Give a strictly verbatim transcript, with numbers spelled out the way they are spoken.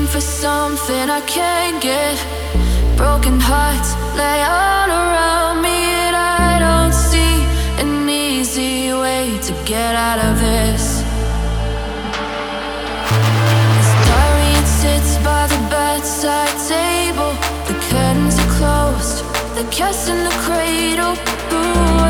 for something I can't get. Broken hearts lay all around me, and I don't see an easy way to get out of this. This diary, it sits by the bedside table. The curtains are closed, the cat's in the cradle. Ooh,